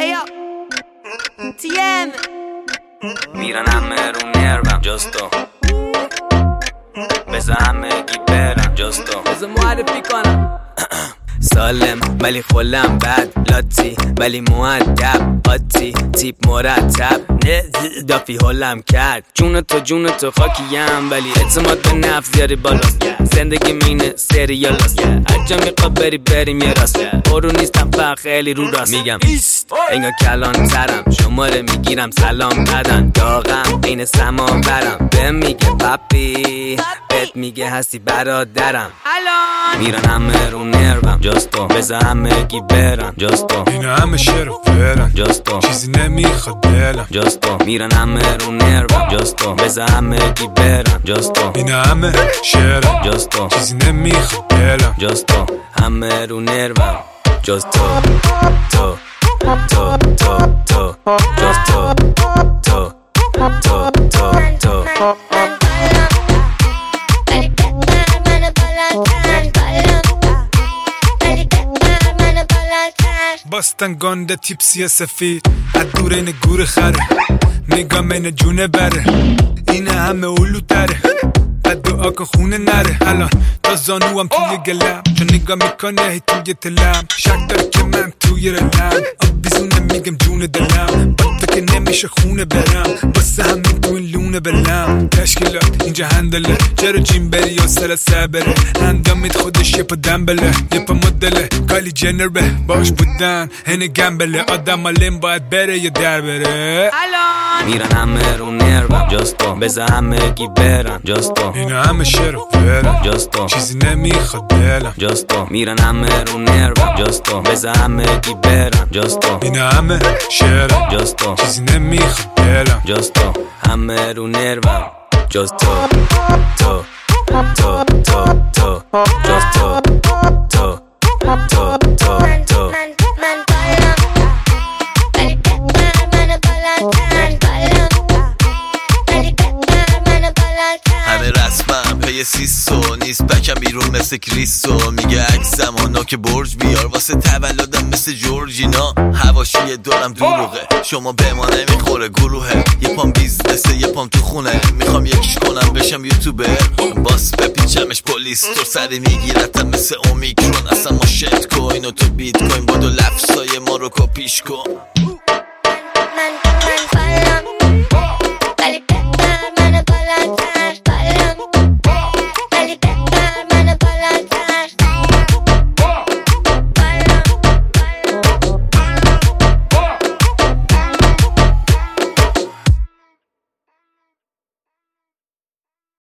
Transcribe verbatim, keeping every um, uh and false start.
Ayo تی ام میرن همه رو نروم جستو بزا همه گی برم جستو بزا معرفی کنم سالم ولی خلم بد لاتی ولی مؤدب آتی تیپ مرتب نه دافی هلم کرد جون تو جون تو خاکیم ولی اعتماد به نفس زیاری بالاست زندگی مینه سریالاست هرجا میخوا بری بریم یه راست برو نیستم فقط خیلی رو راست میگم انگار کلان ترم شماره میگیرم سلام بدن داغم این سما برم به میگه پاپی بهت میگه هستی برادرم میرن همه رو نروم جستو بزا همه گی برم جستو اینا همه شعر و فرن جستو چیزی نمیخواد دلم جستو میرن همه رو نروم جستو بزا همه گی برم جستو اینا همه شعر جستو چیزی نمیخواد دلم جستو همه رو نروم جستو تو تو تو تو جستو تو تو تو تو باستن گانده تیپسی سفید از دور این گور خره نگام این جونه بره این همه اولو تره بد دعا که خونه نره الان تا زانوام توی گلم چون نگاه میکنه هی توی تلم شک داره که من توی رلم آب بیزونه میگم جون دلم با تو که نمیشه خونه برم واسه همین تو این لونه بلم تشکیلات اینجا هندله چرا جیم بری یا سر سبره اندامید خودش یه پا دنبله یه پا مدله کالی جنر به باش بودن هنه گمبله آدم آلیم باید بره یا در بره میرن همه رو نروم جستو بزا همه گی برم جستو اینا همه شعر و فرن جستو چیزی نمیخواد دلم جستو میرن همه رو نروم جستو بزا همه گی برم جستو اینا همه شعر جستو چیزی نمیخواد دلم جستو همه رو نروم جستو تو تو تو تو جستو تو تو تو تو همه رسمم پی سیسو نیست بکم بیرون مثل کریسو میگه عکسم آنا که برج بیار واسه تولدم مثل جورجینا حواشی دارم دروغه شما به ما نمیخوره گروهه یه پام بیزنسه یه پام تو خونه میخوام یکیش کنم بشم یوتیوبر باس بپیچمش پلیس تو سری میگیرتم مثل اومیکرون اصلا ما شت کوین و تو بیت کوین بادو لفظای ما رو کپیش کن